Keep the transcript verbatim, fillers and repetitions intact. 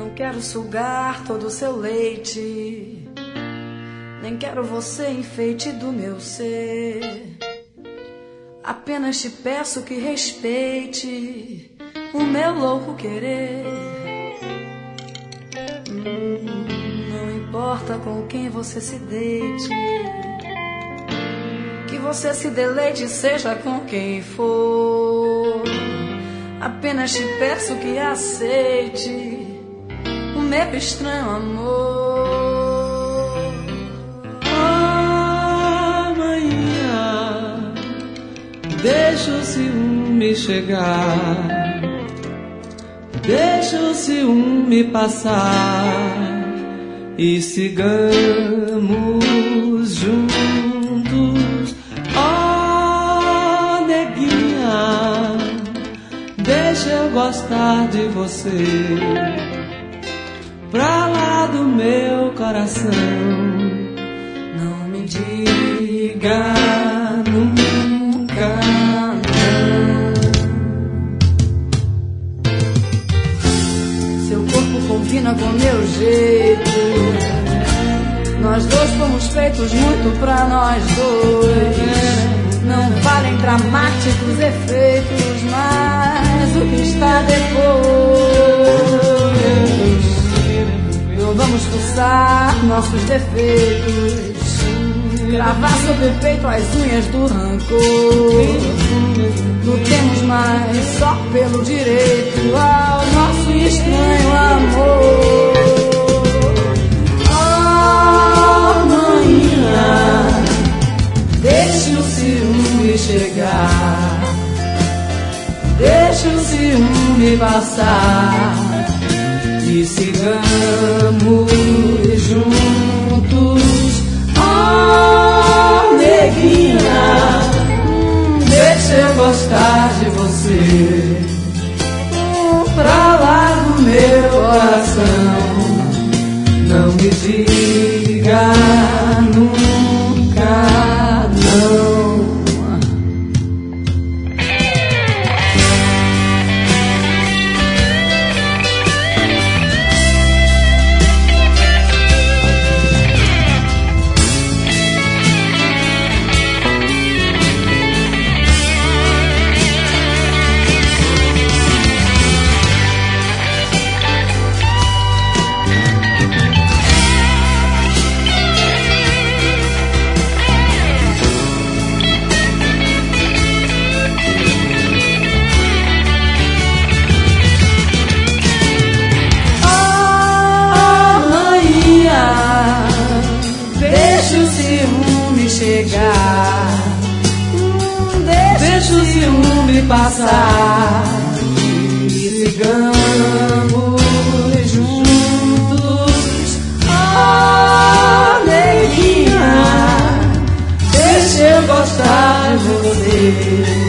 Não quero sugar todo o seu leite, nem quero você enfeite do meu ser. Apenas te peço que respeite o meu louco querer. hum, Não importa com quem você se deite, que você se deleite seja com quem for. Apenas te peço que aceite o meu estranho amor. Amanhã deixa o ciúme chegar, deixa o ciúme passar e sigamos juntos. Oh, neguinha, deixa eu gostar de você, pra lá do meu coração. Não me diga nunca não. Seu corpo combina com meu jeito, nós dois fomos feitos muito pra nós dois. Não valem dramáticos efeitos, mas o que está depois. Não vamos fuçar nossos defeitos, gravar sobre o peito as unhas do rancor. Lutemos mais só pelo direito ao nosso estranho amor. Amanhã deixe o ciúme chegar, deixe o ciúme passar e sigamos juntos. Oh, neguinha, deixa eu gostar de você, pra lá do meu coração. Não me diga nunca não. Chegar, deixa o ciúme passar e sigamos juntos. Oh, neguinha, deixa eu gostar de você,